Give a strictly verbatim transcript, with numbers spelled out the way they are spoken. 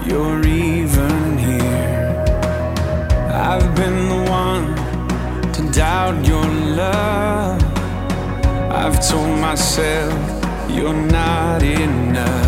you're even here. I've been the one to doubt your love. I've told myself you're not enough.